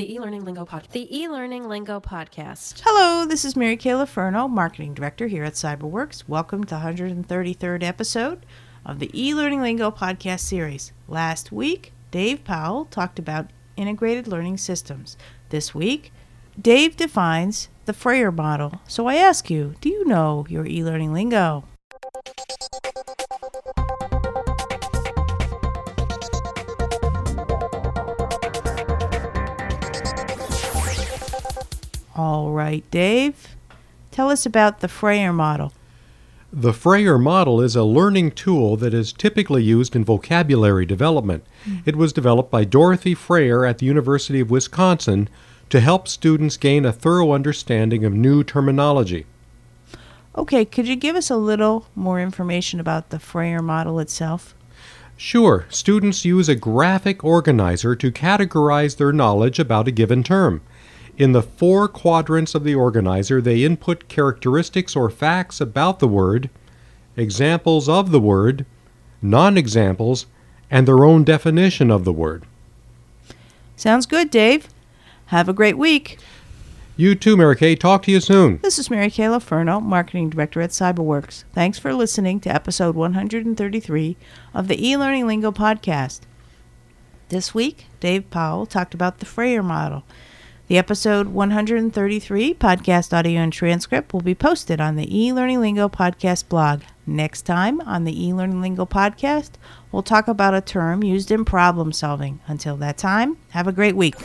The e-learning lingo podcast. Hello, this is Mary Kay Laferno, Marketing Director here at Cyberworks. Welcome to the 133rd episode of the e-learning lingo podcast series. Last week, Dave Powell talked about integrated learning systems. This week, Dave defines the Freyer model. So I ask you, do you know your e-learning lingo? All right, Dave, tell us about the Freyer model. The Freyer model is a learning tool that is typically used in vocabulary development. It was developed by Dorothy Freyer at the University of Wisconsin to help students gain a thorough understanding of new terminology. Okay, could you give us a little more information about the Freyer model itself? Sure, students use a graphic organizer to categorize their knowledge about a given term. In the 4 quadrants of the organizer, they input characteristics or facts about the word, examples of the word, non-examples, and their own definition of the word. Sounds good, Dave. Have a great week. You too, Mary Kay. Talk to you soon. This is Mary Kay Laferno, Marketing Director at Cyberworks. Thanks for listening to episode 133 of the e-learning lingo podcast. This week, Dave Powell talked about the Freyer model. The episode 133 podcast audio and transcript will be posted on the e-learning lingo podcast blog. Next time on the e-learning lingo podcast, we'll talk about a term used in problem solving. Until that time, have a great week.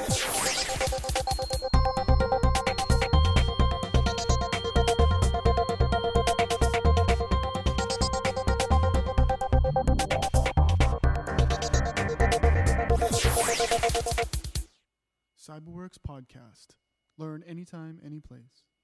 Cyberworks Podcast. Learn anytime, anyplace.